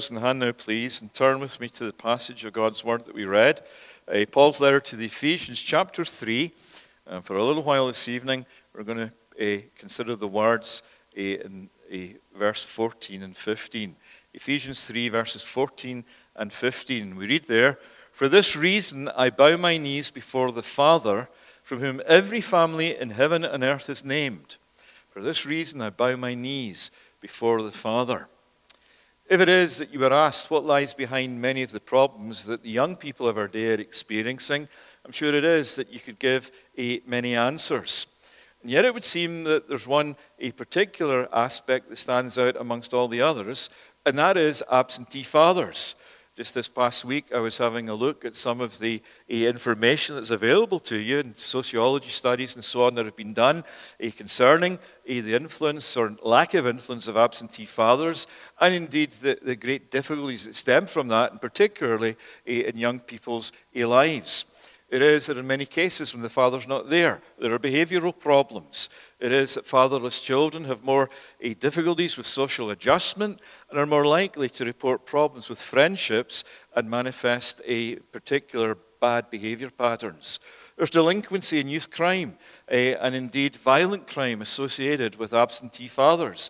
In hand now, please, and turn with me to the passage of God's Word that we read, Paul's letter to the Ephesians, chapter 3. And for a little while this evening, we're going to consider the words in verse 14 and 15. Ephesians 3, verses 14 and 15. We read there, "For this reason I bow my knees before the Father, from whom every family in heaven and earth is named. For this reason I bow my knees before the Father." If it is that you were asked what lies behind many of the problems that the young people of our day are experiencing, I'm sure it is that you could give many answers. And yet it would seem that there's a particular aspect that stands out amongst all the others, and that is absentee fathers. Just this past week, I was having a look at some of the information that's available to you in sociology studies and so on that have been done concerning the influence or lack of influence of absentee fathers, and indeed the great difficulties that stem from that, and particularly in young people's lives. It is that in many cases when the father's not there are behavioral problems. It is that fatherless children have more difficulties with social adjustment and are more likely to report problems with friendships and manifest particular bad behavior patterns. There's delinquency in youth crime and indeed violent crime associated with absentee fathers.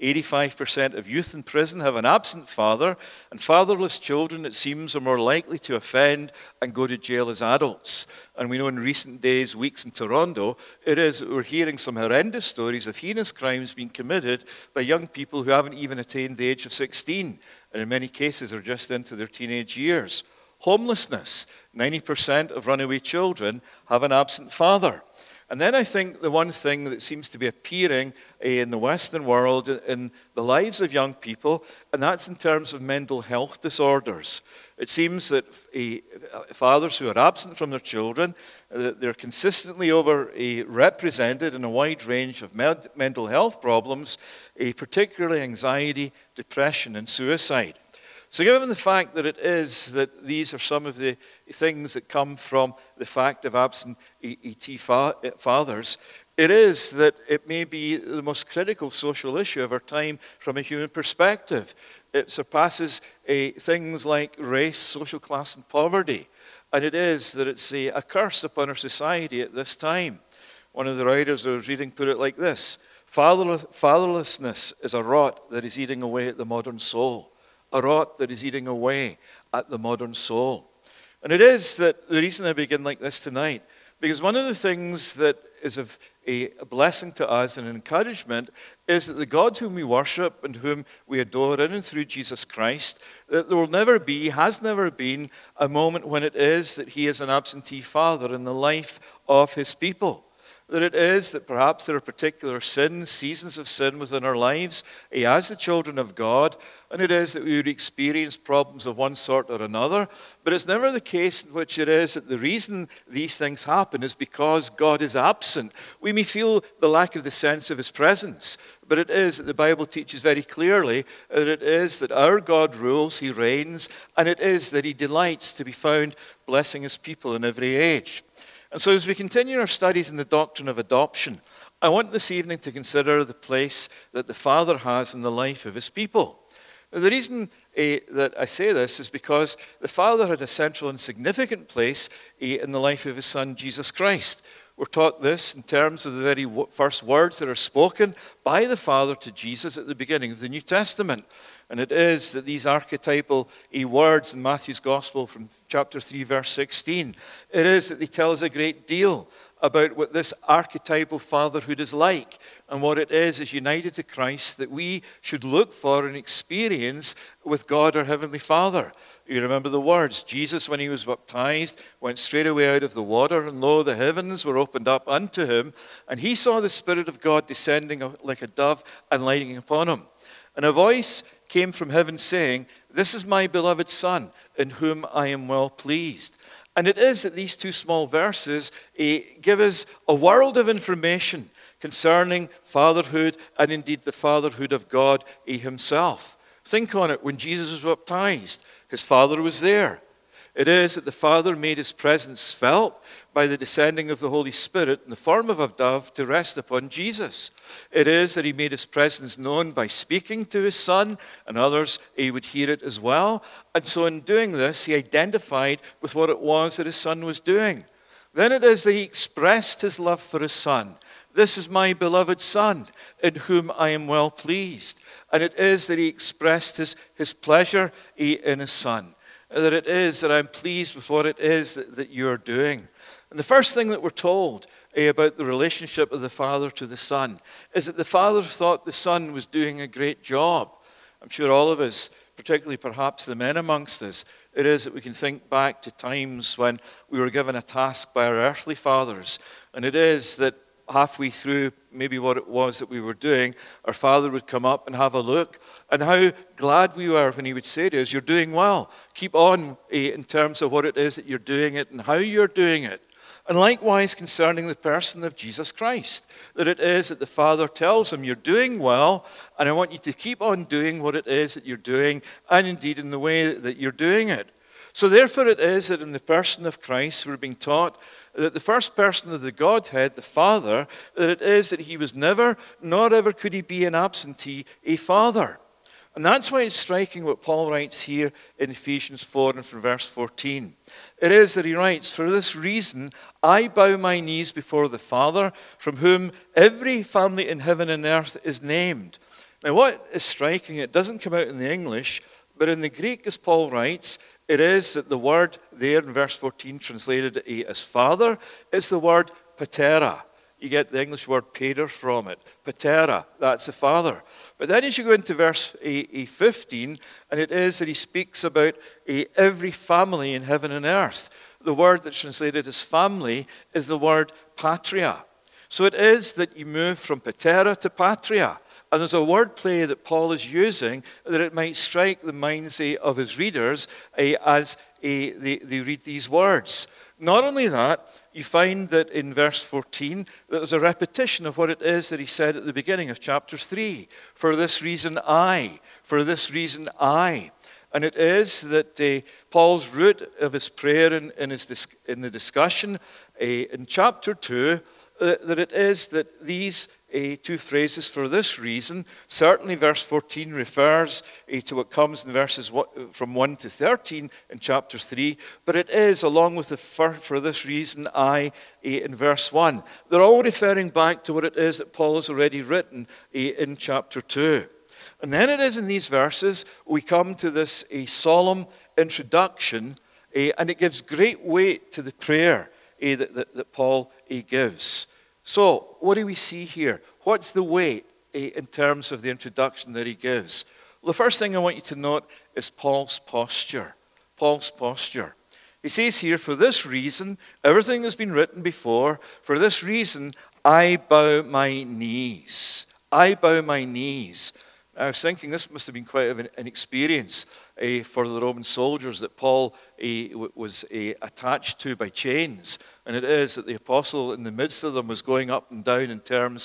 85% of youth in prison have an absent father, and fatherless children, it seems, are more likely to offend and go to jail as adults. And we know in recent days, weeks in Toronto, we're hearing some horrendous stories of heinous crimes being committed by young people who haven't even attained the age of 16, and in many cases are just into their teenage years. Homelessness, 90% of runaway children have an absent father. And then I think the one thing that seems to be appearing in the Western world in the lives of young people, and that's in terms of mental health disorders. It seems that fathers who are absent from their children, they're consistently represented in a wide range of mental health problems, particularly anxiety, depression, and suicide. So given the fact that it is that these are some of the things that come from the fact of absent fathers, it is that it may be the most critical social issue of our time from a human perspective. It surpasses things like race, social class, and poverty. And it is that it's a curse upon our society at this time. One of the writers I was reading put it like this: fatherlessness is a rot that is eating away at the modern soul. A rot that is eating away at the modern soul. And it is that the reason I begin like this tonight, because one of the things that is of a blessing to us and an encouragement is that the God whom we worship and whom we adore in and through Jesus Christ, that there will never be, has never been, a moment when it is that he is an absentee father in the life of his people. That it is that perhaps there are particular sins, seasons of sin within our lives as the children of God, and it is that we would experience problems of one sort or another, but it's never the case in which it is that the reason these things happen is because God is absent. We may feel the lack of the sense of his presence, but it is that the Bible teaches very clearly that it is that our God rules, he reigns, and it is that he delights to be found blessing his people in every age. And so as we continue our studies in the doctrine of adoption, I want this evening to consider the place that the Father has in the life of his people. Now, the reason that I say this is because the Father had a central and significant place in the life of his Son, Jesus Christ. We're taught this in terms of the very first words that are spoken by the Father to Jesus at the beginning of the New Testament. And it is that these archetypal words in Matthew's Gospel from chapter 3, verse 16, it is that they tell us a great deal about what this archetypal fatherhood is like and what it is united to Christ that we should look for and experience with God our Heavenly Father. You remember the words, Jesus, when he was baptized, went straight away out of the water, and lo, the heavens were opened up unto him, and he saw the Spirit of God descending like a dove and lighting upon him. And a voice came from heaven saying, "This is my beloved Son, in whom I am well pleased." And it is that these two small verses give us a world of information concerning fatherhood and indeed the fatherhood of God himself. Think on it. When Jesus was baptized, his father was there. It is that the Father made his presence felt by the descending of the Holy Spirit in the form of a dove to rest upon Jesus. It is that he made his presence known by speaking to his Son, and others he would hear it as well. And so in doing this, he identified with what it was that his Son was doing. Then it is that he expressed his love for his Son. This is my beloved Son, in whom I am well pleased. And it is that he expressed his pleasure in his Son. That it is that I'm pleased with what it is that you're doing. And the first thing that we're told about the relationship of the Father to the Son is that the Father thought the Son was doing a great job. I'm sure all of us, particularly perhaps the men amongst us, it is that we can think back to times when we were given a task by our earthly fathers. And it is that halfway through maybe what it was that we were doing, our Father would come up and have a look, and how glad we were when he would say to us, you're doing well. Keep on in terms of what it is that you're doing it and how you're doing it. And likewise concerning the person of Jesus Christ, that it is that the Father tells him, you're doing well, and I want you to keep on doing what it is that you're doing, and indeed in the way that you're doing it. So therefore it is that in the person of Christ we're being taught that the first person of the Godhead, the Father, that it is that he was never, nor ever could he be an absentee, a father. And that's why it's striking what Paul writes here in Ephesians 4 and from verse 14. It is that he writes, for this reason I bow my knees before the Father, from whom every family in heaven and earth is named. Now what is striking, it doesn't come out in the English, but in the Greek, as Paul writes, it is that the word there in verse 14 translated as father is the word patera. You get the English word pater from it. Patera, that's the father. But then as you go into verse 15, and it is that he speaks about every family in heaven and earth. The word that's translated as family is the word patria. So it is that you move from patera to patria. And there's a wordplay that Paul is using that it might strike the minds of his readers as they read these words. Not only that, you find that in verse 14, that there's a repetition of what it is that he said at the beginning of chapter 3. For this reason I. For this reason I. And it is that Paul's root of his prayer in the discussion in chapter 2, that it is that these two phrases, for this reason, certainly verse 14 refers to what comes in verses from 1 to 13 in chapter 3, but it is along with the for this reason I in verse 1. They're all referring back to what it is that Paul has already written in chapter 2. And then it is in these verses we come to this solemn introduction, and it gives great weight to the prayer that Paul gives. So, what do we see here? What's the weight in terms of the introduction that he gives? Well, the first thing I want you to note is Paul's posture. Paul's posture. He says here, for this reason, everything has been written before, for this reason, I bow my knees. I bow my knees. I was thinking this must have been quite an experience for the Roman soldiers that Paul was attached to by chains. And it is that the apostle in the midst of them was going up and down in terms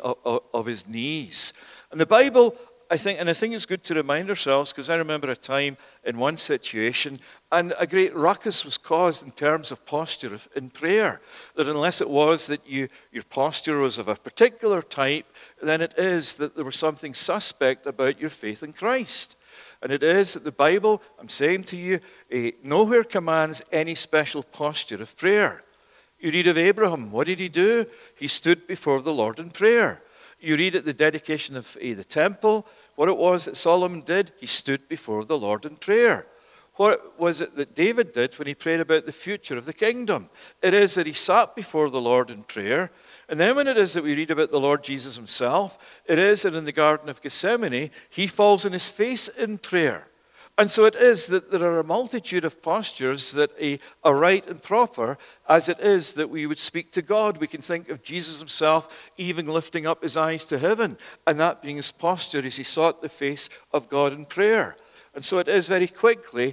of his knees. And the Bible, I think it's good to remind ourselves, because I remember a time in one situation, and a great ruckus was caused in terms of posture in prayer. That unless it was that your posture was of a particular type, then it is that there was something suspect about your faith in Christ. And it is that the Bible, I'm saying to you, nowhere commands any special posture of prayer. You read of Abraham. What did he do? He stood before the Lord in prayer. You read at the dedication of the temple, what it was that Solomon did. He stood before the Lord in prayer. What was it that David did when he prayed about the future of the kingdom? It is that he sat before the Lord in prayer. And then when it is that we read about the Lord Jesus himself, it is that in the Garden of Gethsemane, he falls on his face in prayer. And so it is that there are a multitude of postures that are right and proper, as it is that we would speak to God. We can think of Jesus himself even lifting up his eyes to heaven, and that being his posture as he sought the face of God in prayer. And so it is very quickly,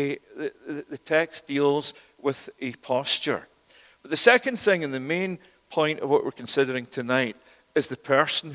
the text deals with a posture. But the second thing and the main point of what we're considering tonight is the person who's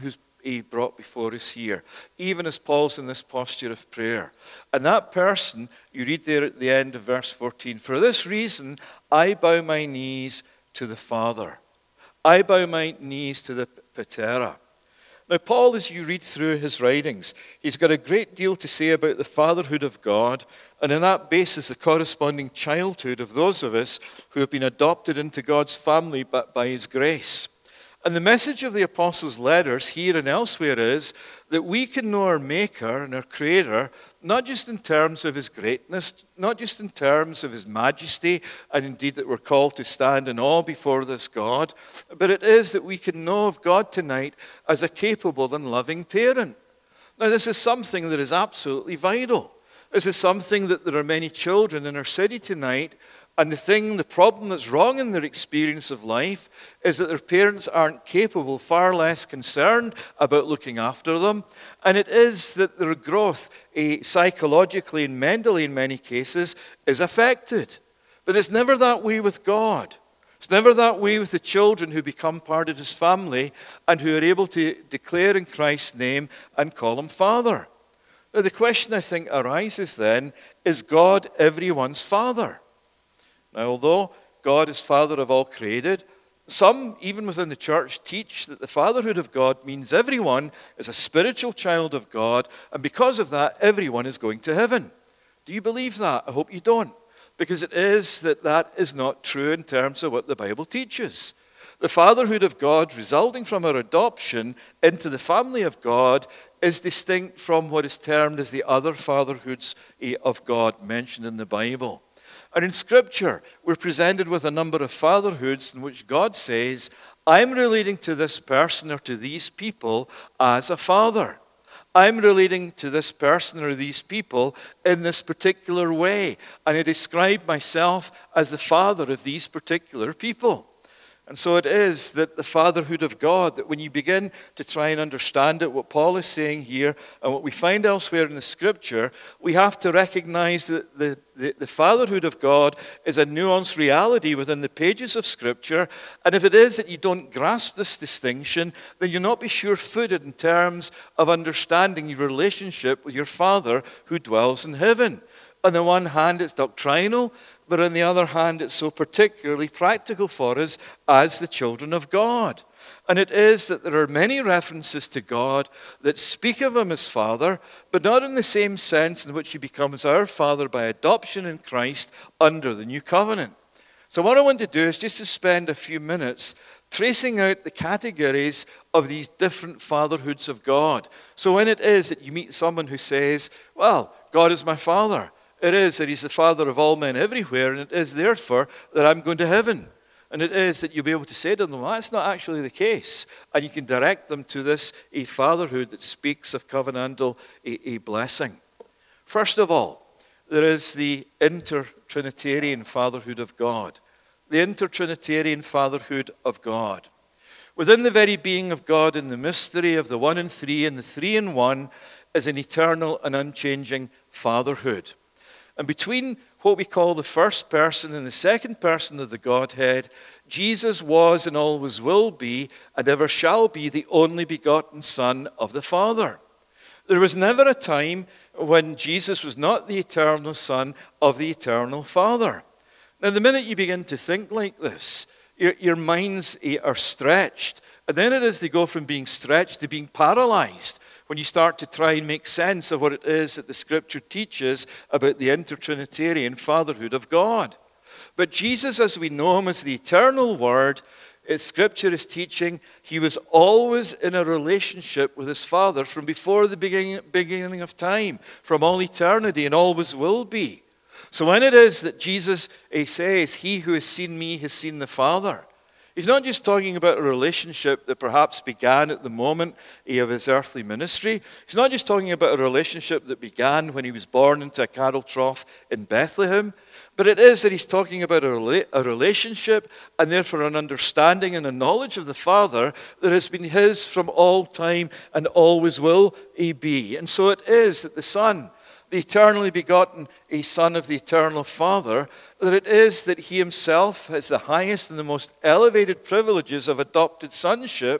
he brought before us here, even as Paul's in this posture of prayer. And that person, you read there at the end of verse 14, for this reason I bow my knees to the Father. I bow my knees to the Patera. Now, Paul, as you read through his writings, he's got a great deal to say about the fatherhood of God, and on that basis, the corresponding childhood of those of us who have been adopted into God's family by his grace. And the message of the apostles' letters here and elsewhere is that we can know our Maker and our Creator, not just in terms of his greatness, not just in terms of his majesty, and indeed that we're called to stand in awe before this God, but it is that we can know of God tonight as a capable and loving parent. Now, this is something that is absolutely vital. This is something that there are many children in our city tonight, and the problem that's wrong in their experience of life is that their parents aren't capable, far less concerned about looking after them. And it is that their growth, psychologically and mentally in many cases, is affected. But it's never that way with God. It's never that way with the children who become part of his family and who are able to declare in Christ's name and call him Father. Now, the question I think arises then, is God everyone's father? Now, although God is Father of all created, some, even within the church, teach that the fatherhood of God means everyone is a spiritual child of God, and because of that, everyone is going to heaven. Do you believe that? I hope you don't, because it is that is not true in terms of what the Bible teaches. The fatherhood of God resulting from our adoption into the family of God is distinct from what is termed as the other fatherhoods of God mentioned in the Bible. And in Scripture, we're presented with a number of fatherhoods in which God says, I'm relating to this person or to these people as a father. I'm relating to this person or these people in this particular way. And I describe myself as the father of these particular people. And so it is that the fatherhood of God, that when you begin to try and understand it, what Paul is saying here, and what we find elsewhere in the Scripture, we have to recognize that the fatherhood of God is a nuanced reality within the pages of Scripture. And if it is that you don't grasp this distinction, then you'll not be sure-footed in terms of understanding your relationship with your Father who dwells in heaven. On the one hand, it's doctrinal, but on the other hand, it's so particularly practical for us as the children of God. And it is that there are many references to God that speak of him as Father, but not in the same sense in which he becomes our Father by adoption in Christ under the new covenant. So what I want to do is just to spend a few minutes tracing out the categories of these different fatherhoods of God. So when it is that you meet someone who says, well, God is my Father, it is that he's the Father of all men everywhere, and it is therefore that I'm going to heaven. And it is that you'll be able to say to them, well, that's not actually the case. And you can direct them to this a fatherhood that speaks of covenantal a blessing. First of all, there is the inter-Trinitarian fatherhood of God. The inter-Trinitarian fatherhood of God. Within the very being of God in the mystery of the one in three and the three in one is an eternal and unchanging fatherhood. And between what we call the first person and the second person of the Godhead, Jesus was and always will be and ever shall be the only begotten Son of the Father. There was never a time when Jesus was not the eternal Son of the eternal Father. Now, the minute you begin to think like this, your minds are stretched. And then it is they go from being stretched to being paralyzed when you start to try and make sense of what it is that the Scripture teaches about the inter-Trinitarian fatherhood of God. But Jesus, as we know him as the eternal Word, as Scripture is teaching, he was always in a relationship with his Father from before the beginning of time, from all eternity, and always will be. So when it is that Jesus says, he who has seen me has seen the Father, he's not just talking about a relationship that perhaps began at the moment of his earthly ministry. He's not just talking about a relationship that began when he was born into a cattle trough in Bethlehem, but it is that he's talking about a relationship and therefore an understanding and a knowledge of the Father that has been his from all time and always will be. And so it is that the Son, the eternally begotten a Son of the eternal Father, that it is that he himself has the highest and the most elevated privileges of adopted sonship,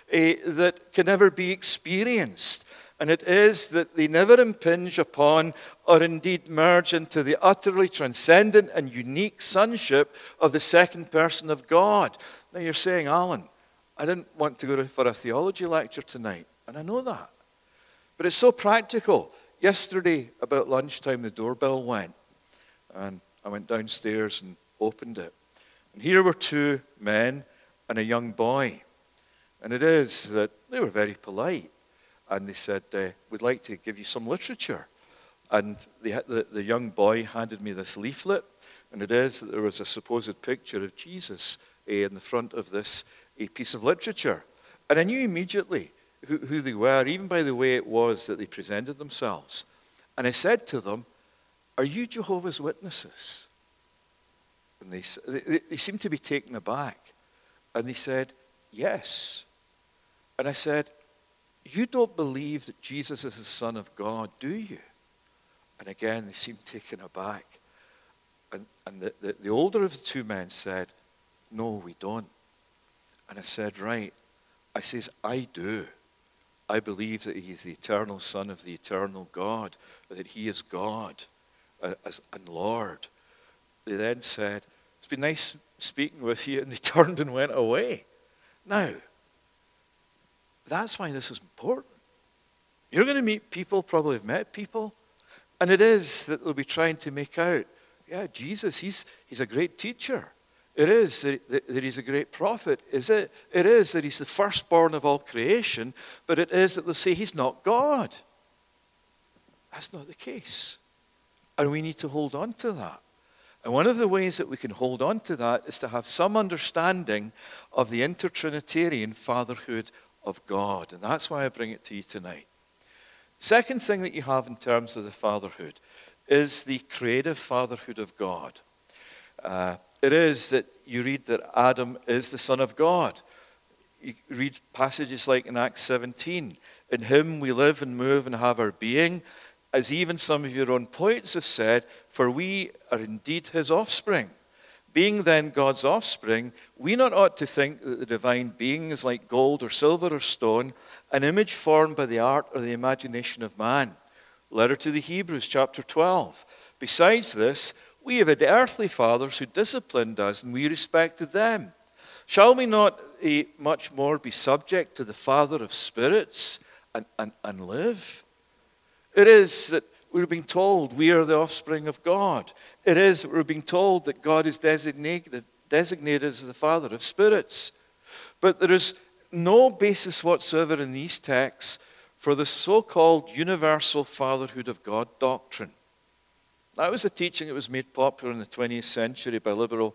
that can never be experienced. And it is that they never impinge upon or indeed merge into the utterly transcendent and unique sonship of the second person of God. Now you're saying, Alan, I didn't want to go for a theology lecture tonight, and I know that. But it's so practical. Yesterday, about lunchtime, the doorbell went, and I went downstairs and opened it. And here were two men and a young boy. And it is that they were very polite. And they said, we'd like to give you some literature. And the young boy handed me this leaflet. And it is that there was a supposed picture of Jesus in the front of this piece of literature. And I knew immediately who they were, even by the way it was that they presented themselves. And I said to them, are you Jehovah's Witnesses? And they seemed to be taken aback. And they said, yes. And I said, you don't believe that Jesus is the Son of God, do you? And again, they seemed taken aback. And the older of the two men said, no, we don't. And I said, right. I says, I do. I believe that he is the eternal Son of the eternal God, that he is God and Lord. They then said, it's been nice speaking with you, and they turned and went away. Now, that's why this is important. You're going to meet people, probably have met people, and it is that they'll be trying to make out, yeah, Jesus, he's a great teacher. It is that he's a great prophet. It is that he's the firstborn of all creation, but it is that they'll say he's not God. That's not the case. And we need to hold on to that. And one of the ways that we can hold on to that is to have some understanding of the intertrinitarian fatherhood of God. And that's why I bring it to you tonight. Second thing that you have in terms of the fatherhood is the creative fatherhood of God. It is that you read that Adam is the Son of God. You read passages like in Acts 17. In him we live and move and have our being, as even some of your own poets have said, for we are indeed his offspring. Being then God's offspring, we not ought to think that the divine being is like gold or silver or stone, an image formed by the art or the imagination of man. Letter to the Hebrews, chapter 12. Besides this, we have had earthly fathers who disciplined us, and we respected them. Shall we not much more be subject to the Father of spirits and live? It is that we're being told we are the offspring of God. It is that we're being told that God is designated as the Father of spirits. But there is no basis whatsoever in these texts for the so-called universal fatherhood of God doctrine. That was a teaching that was made popular in the 20th century by liberal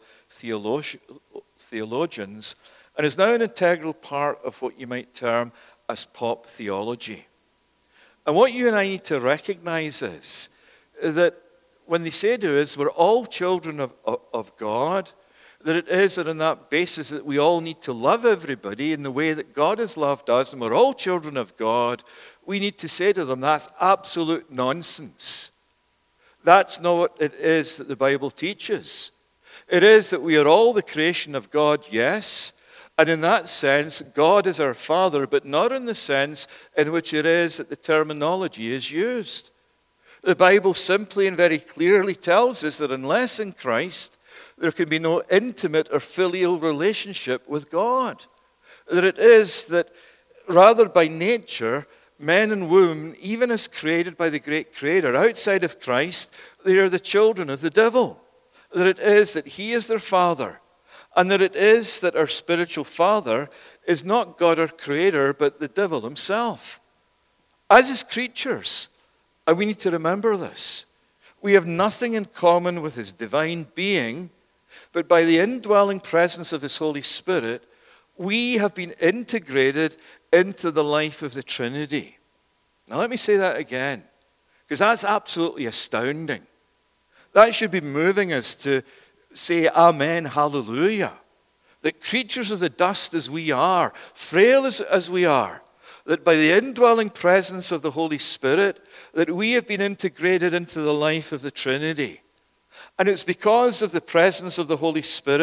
theologians and is now an integral part of what you might term as pop theology. And what you and I need to recognize is that when they say to us, we're all children of God, that it is that on that basis that we all need to love everybody in the way that God has loved us, and we're all children of God, we need to say to them, that's absolute nonsense. That's not what it is that the Bible teaches. It is that we are all the creation of God, yes, and in that sense, God is our Father, but not in the sense in which it is that the terminology is used. The Bible simply and very clearly tells us that unless in Christ, there can be no intimate or filial relationship with God. That it is that rather by nature, men and women, even as created by the great Creator, outside of Christ, they are the children of the devil. That it is that he is their father. And that it is that our spiritual father is not God our Creator, but the devil himself. As his creatures, and we need to remember this, we have nothing in common with his divine being, but by the indwelling presence of his Holy Spirit, we have been integrated into the life of the Trinity. Now let me say that again, because that's absolutely astounding. That should be moving us to say amen, hallelujah. That creatures of the dust as we are, frail as we are, that by the indwelling presence of the Holy Spirit, that we have been integrated into the life of the Trinity. And it's because of the presence of the Holy Spirit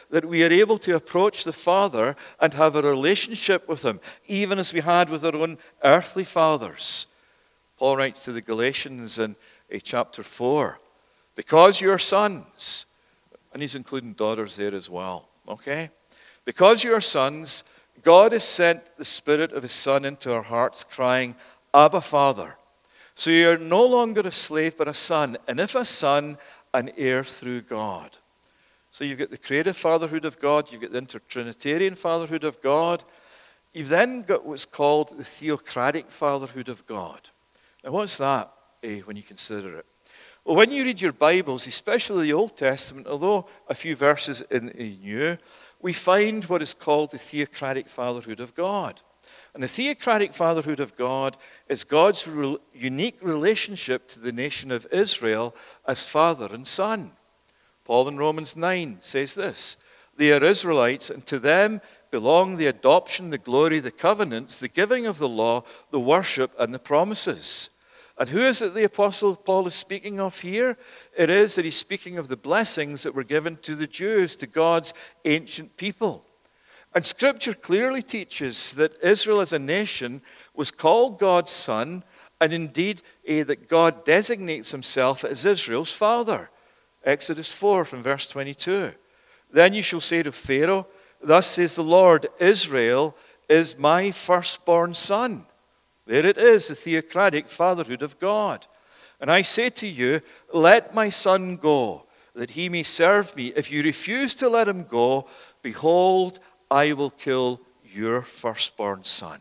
that we are able to approach the Father and have a relationship with him, even as we had with our own earthly fathers. Paul writes to the Galatians in chapter 4, because you are sons, and he's including daughters there as well, okay? Because you are sons, God has sent the Spirit of his Son into our hearts, crying, Abba, Father. So you are no longer a slave, but a son, and if a son, an heir through God. So you've got the creative fatherhood of God, you've got the intertrinitarian fatherhood of God, you've then got what's called the theocratic fatherhood of God. Now what's that when you consider it? Well, when you read your Bibles, especially the Old Testament, although a few verses in the New, we find what is called the theocratic fatherhood of God. And the theocratic fatherhood of God is God's unique relationship to the nation of Israel as father and son. Paul in Romans 9 says this, they are Israelites, and to them belong the adoption, the glory, the covenants, the giving of the law, the worship, and the promises. And who is it the Apostle Paul is speaking of here? It is that he's speaking of the blessings that were given to the Jews, to God's ancient people. And Scripture clearly teaches that Israel as a nation was called God's son, and indeed that God designates himself as Israel's father. Exodus 4 from verse 22. Then you shall say to Pharaoh, thus says the Lord, Israel is my firstborn son. There it is, the theocratic fatherhood of God. And I say to you, let my son go, that he may serve me. If you refuse to let him go, behold, I will kill your firstborn son.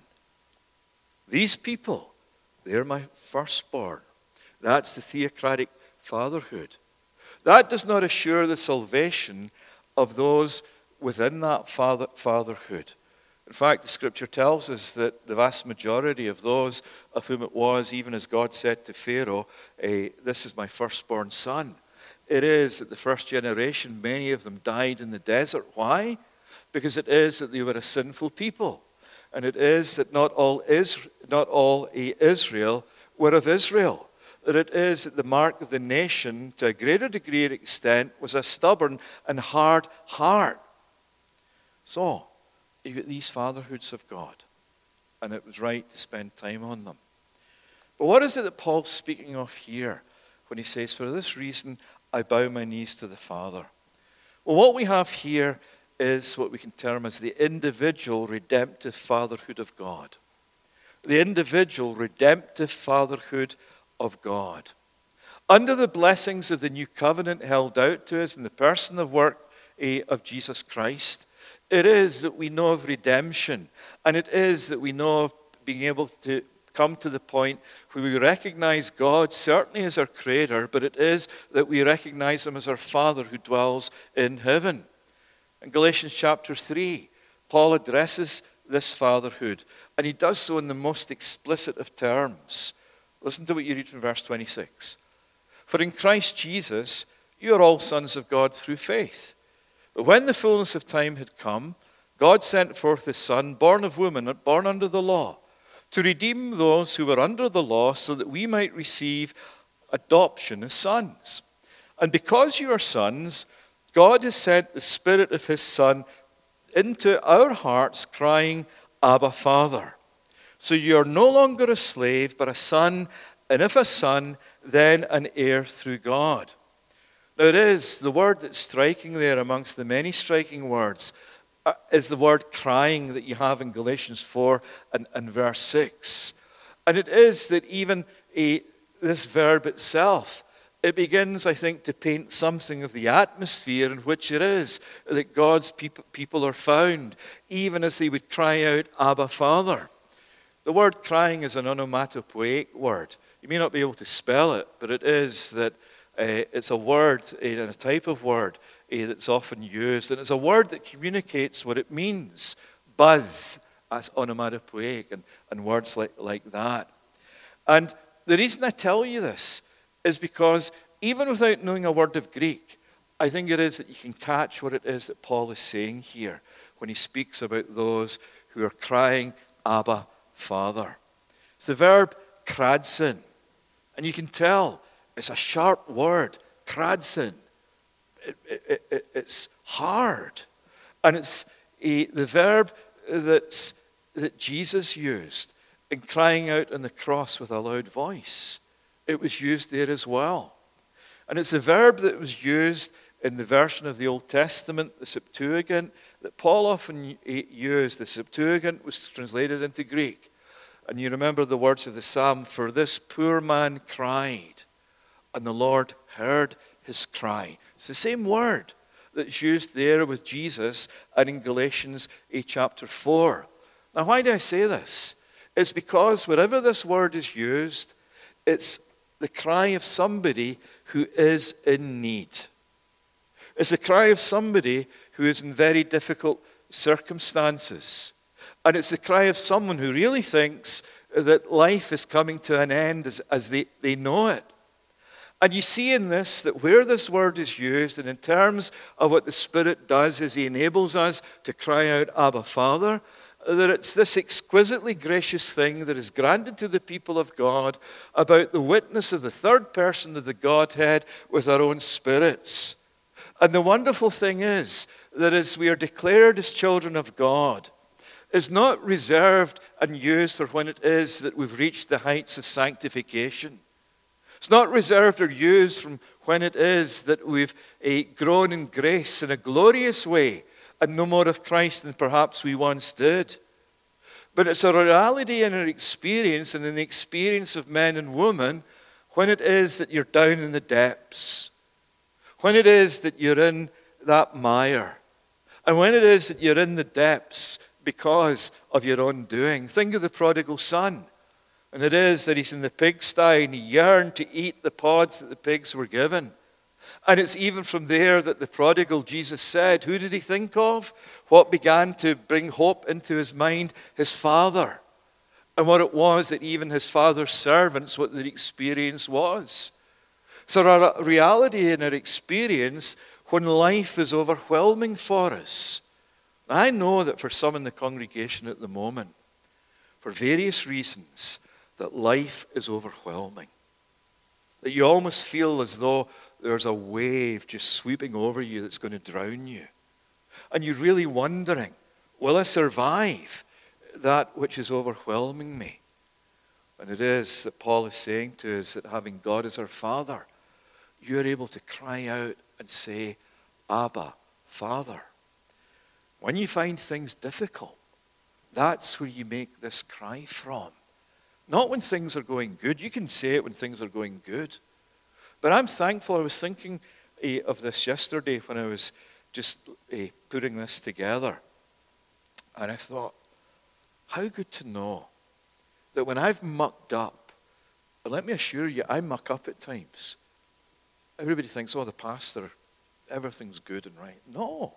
These people, they're my firstborn. That's the theocratic fatherhood. That does not assure the salvation of those within that fatherhood. In fact, the Scripture tells us that the vast majority of those of whom it was, even as God said to Pharaoh, this is my firstborn son. It is that the first generation, many of them died in the desert. Why? Because it is that they were a sinful people. And it is that not all Israel were of Israel. That it is that the mark of the nation, to a greater degree and extent, was a stubborn and hard heart. So, you've got these fatherhoods of God. And it was right to spend time on them. But what is it that Paul's speaking of here when he says, for this reason I bow my knees to the Father? Well, what we have here is what we can term as the individual redemptive fatherhood of God. The individual redemptive fatherhood of God. Under the blessings of the new covenant held out to us in the person of work of Jesus Christ, it is that we know of redemption, and it is that we know of being able to come to the point where we recognize God certainly as our Creator, but it is that we recognize Him as our Father who dwells in heaven. In Galatians chapter 3, Paul addresses this fatherhood, and he does so in the most explicit of terms. Listen to what you read from verse 26. For in Christ Jesus, you are all sons of God through faith. But when the fullness of time had come, God sent forth His Son, born of woman, born under the law, to redeem those who were under the law, so that we might receive adoption as sons. And because you are sons, God has sent the Spirit of His Son into our hearts, crying, Abba, Father. So you are no longer a slave, but a son, and if a son, then an heir through God. Now it is the word that's striking there amongst the many striking words is the word crying that you have in Galatians 4 and verse 6. And it is that even this verb itself, it begins, I think, to paint something of the atmosphere in which it is that God's people are found, even as they would cry out, Abba, Father. The word crying is an onomatopoeic word. You may not be able to spell it, but it is that it's a word and a type of word that's often used. And it's a word that communicates what it means. Buzz, as onomatopoeic, and words like that. And the reason I tell you this is because even without knowing a word of Greek, I think it is that you can catch what it is that Paul is saying here when he speaks about those who are crying, Abba, Father. It's the verb kradsin. And you can tell it's a sharp word, kradsin. It's hard. And it's the verb that Jesus used in crying out on the cross with a loud voice. It was used there as well. And it's a verb that was used in the version of the Old Testament, the Septuagint, that Paul often used. The Septuagint was translated into Greek. And you remember the words of the psalm, "For this poor man cried, and the Lord heard his cry." It's the same word that's used there with Jesus and in Galatians chapter 4. Now, why do I say this? It's because wherever this word is used, it's the cry of somebody who is in need. It's the cry of somebody who is in very difficult circumstances. And it's the cry of someone who really thinks that life is coming to an end as they know it. And you see in this that where this word is used, and in terms of what the Spirit does is He enables us to cry out, "Abba, Father," that it's this exquisitely gracious thing that is granted to the people of God about the witness of the third person of the Godhead with our own spirits. And the wonderful thing is that as we are declared as children of God, is not reserved and used for when it is that we've reached the heights of sanctification. It's not reserved or used from when it is that we've grown in grace in a glorious way and know more of Christ than perhaps we once did. But it's a reality in our experience and in the experience of men and women when it is that you're down in the depths, when it is that you're in that mire, and when it is that you're in the depths because of your own doing. Think of the prodigal son. And it is that he's in the pigsty and he yearned to eat the pods that the pigs were given. And it's even from there that the prodigal, Jesus said, who did he think of? What began to bring hope into his mind? His father. And what it was that even his father's servants, what the experience was. So our reality and our experience when life is overwhelming for us. I know that for some in the congregation at the moment, for various reasons, that life is overwhelming. That you almost feel as though there's a wave just sweeping over you that's going to drown you. And you're really wondering, will I survive that which is overwhelming me? And it is that Paul is saying to us that having God as our Father, you're able to cry out and say, "Abba, Father." When you find things difficult, that's where you make this cry from. Not when things are going good. You can say it when things are going good. But I'm thankful. I was thinking of this yesterday when I was just putting this together. And I thought, how good to know that when I've mucked up, and let me assure you, I muck up at times. Everybody thinks, oh, the pastor, everything's good and right. No.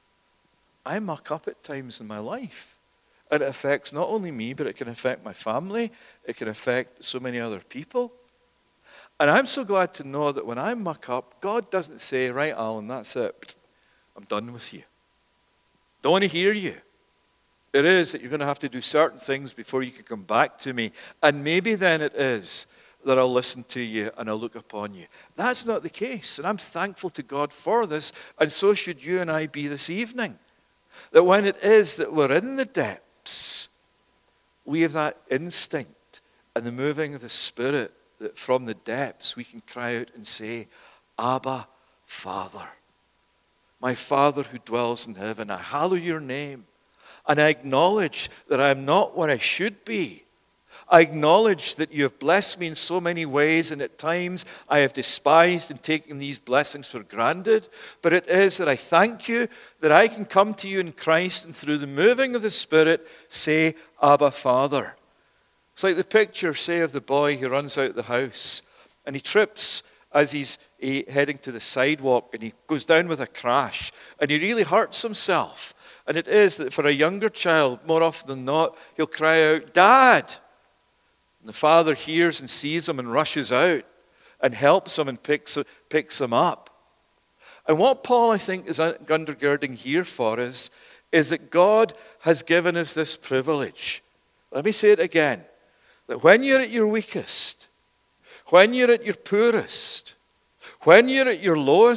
I muck up at times in my life. And it affects not only me, but it can affect my family. It can affect so many other people. And I'm so glad to know that when I muck up, God doesn't say, right, Alan, that's it. I'm done with you. Don't want to hear you. It is that you're going to have to do certain things before you can come back to me. And maybe then it is that I'll listen to you and I'll look upon you. That's not the case. And I'm thankful to God for this. And so should you and I be this evening. That when it is that we're in the depths, we have that instinct and the moving of the Spirit that from the depths we can cry out and say, "Abba, Father, my Father who dwells in heaven, I hallow your name. And I acknowledge that I am not what I should be. I acknowledge that you have blessed me in so many ways, and at times I have despised and taken these blessings for granted. But it is that I thank you that I can come to you in Christ and through the moving of the Spirit say, Abba, Father." It's like the picture, say, of the boy who runs out the house and he trips as he's heading to the sidewalk and he goes down with a crash and he really hurts himself. And it is that for a younger child, more often than not, he'll cry out, "Dad!" And the father hears and sees him and rushes out and helps him and picks him up. And what Paul, I think, is undergirding here for us is that God has given us this privilege. Let me say it again. That when you're at your weakest, when you're at your poorest, when you're at your lowest,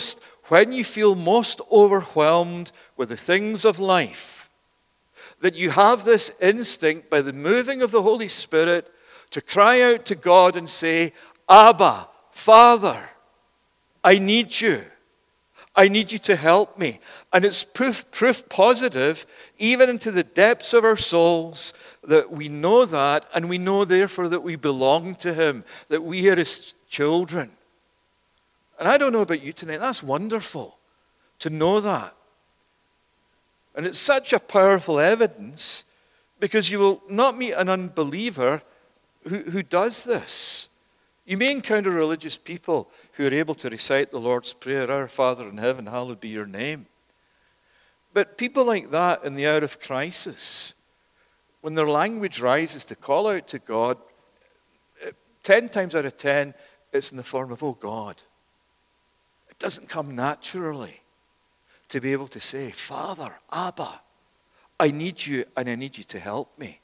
when you feel most overwhelmed with the things of life, that you have this instinct by the moving of the Holy Spirit to cry out to God and say, Abba, Father, I need you. I need you to help me. And it's proof positive, even into the depths of our souls, that we know that, and we know therefore that we belong to him, that we are his children. And I don't know about you tonight, that's wonderful to know that. And it's such a powerful evidence, because you will not meet an unbeliever who does this. You may encounter religious people who are able to recite the Lord's Prayer, Our Father in heaven, hallowed be your name. But people like that in the hour of crisis, when their language rises to call out to God, 10 times out of 10, it's in the form of, oh God. It doesn't come naturally to be able to say, Father, Abba, I need you and I need you to help me.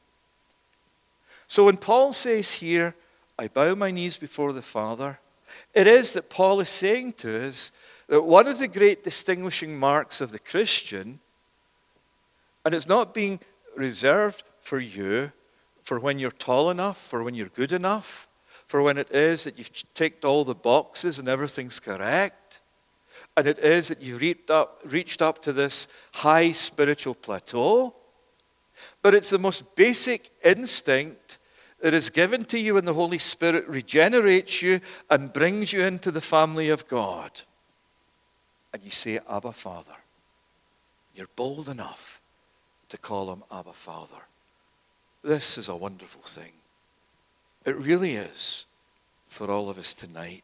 So when Paul says here, I bow my knees before the Father, it is that Paul is saying to us that one of the great distinguishing marks of the Christian, and it's not being reserved for you, for when you're tall enough, for when you're good enough, for when it is that you've ticked all the boxes and everything's correct, and it is that you've reached up to this high spiritual plateau, but it's the most basic instinct that is given to you when the Holy Spirit regenerates you and brings you into the family of God. And you say, Abba, Father. You're bold enough to call him Abba, Father. This is a wonderful thing. It really is for all of us tonight.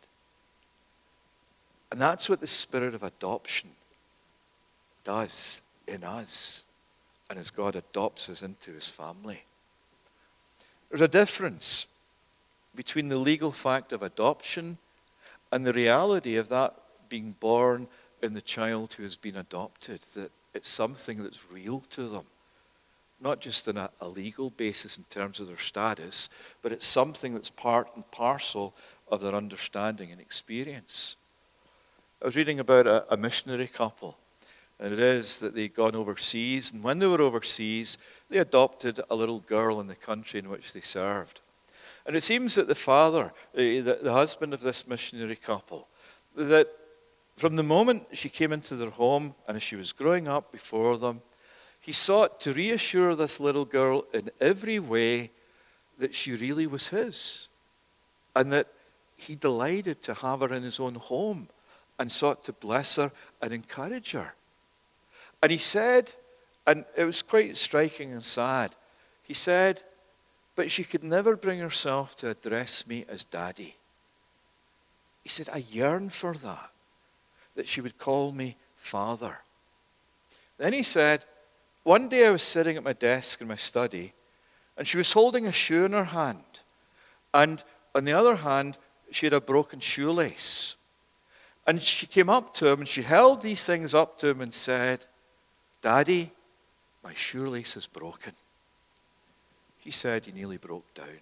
And that's what the spirit of adoption does in us, and as God adopts us into his family. There's a difference between the legal fact of adoption and the reality of that being born in the child who has been adopted, that it's something that's real to them. Not just on a legal basis in terms of their status, but it's something that's part and parcel of their understanding and experience. I was reading about a missionary couple, and it is that they'd gone overseas, and when they were overseas, they adopted a little girl in the country in which they served. And it seems that the father, the husband of this missionary couple, that from the moment she came into their home and as she was growing up before them, he sought to reassure this little girl in every way that she really was his, and that he delighted to have her in his own home and sought to bless her and encourage her. And he said, and it was quite striking and sad, he said, but she could never bring herself to address me as Daddy. He said, I yearn for that she would call me Father. Then he said, one day I was sitting at my desk in my study, and she was holding a shoe in her hand. And on the other hand, she had a broken shoelace. And she came up to him, and she held these things up to him and said, Daddy, my shoelace is broken. He said he nearly broke down.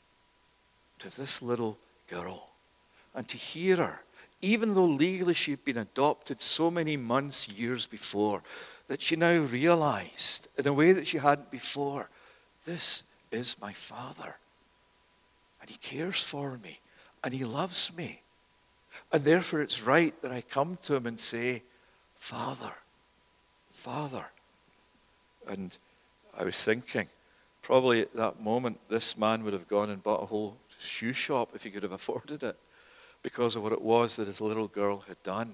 To this little girl, and to hear her, even though legally she'd been adopted so many months, years before, that she now realized in a way that she hadn't before, this is my Father. And he cares for me, and he loves me. And therefore it's right that I come to him and say, Father, Father. And I was thinking, probably at that moment, this man would have gone and bought a whole shoe shop if he could have afforded it, because of what it was that his little girl had done.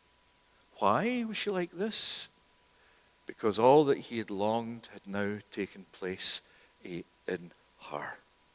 Why was she like this? Because all that he had longed had now taken place in her.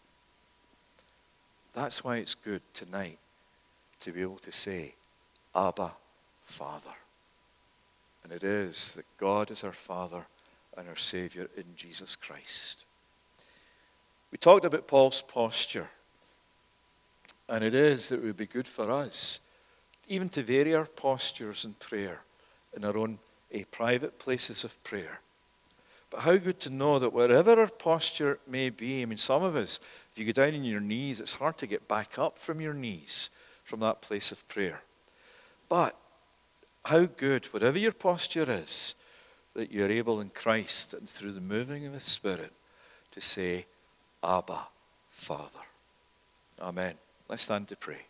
That's why it's good tonight to be able to say, Abba, Father. And it is that God is our Father and our Savior in Jesus Christ. We talked about Paul's posture. And it is that it would be good for us even to vary our postures in prayer in our own private places of prayer. But how good to know that wherever our posture may be, I mean, some of us, if you go down on your knees, it's hard to get back up from your knees from that place of prayer. But how good, whatever your posture is, that you're able in Christ and through the moving of His Spirit to say, Abba, Father. Amen. Let's stand to pray.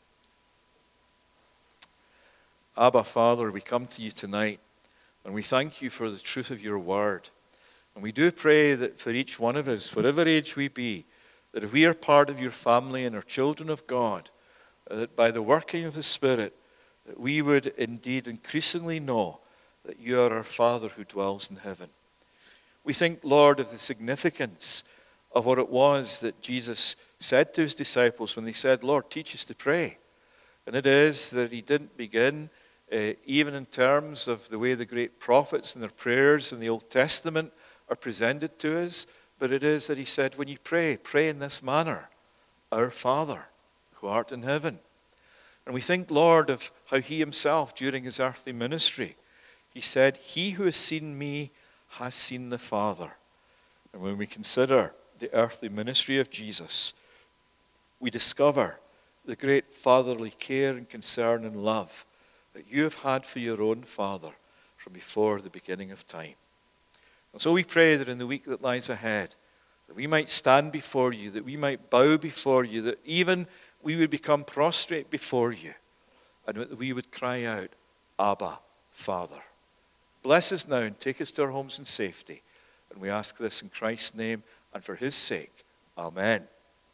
Abba, Father, we come to you tonight, and we thank you for the truth of your word. And we do pray that for each one of us, whatever age we be, that if we are part of your family and are children of God, that by the working of the Spirit, that we would indeed increasingly know that you are our Father who dwells in heaven. We think, Lord, of the significance of what it was that Jesus said to his disciples when they said, Lord, teach us to pray. And it is that he didn't begin, even in terms of the way the great prophets and their prayers in the Old Testament are presented to us, but it is that he said, when you pray, pray in this manner, Our Father, who art in heaven. And we think, Lord, of how he himself, during his earthly ministry, he said, He who has seen me has seen the Father. And when we consider the earthly ministry of Jesus, we discover the great fatherly care and concern and love that you have had for your own Father from before the beginning of time. And so we pray that in the week that lies ahead, that we might stand before you, that we might bow before you, that even we would become prostrate before you, and that we would cry out, Abba, Father. Bless us now and take us to our homes in safety. And we ask this in Christ's name and for his sake. Amen.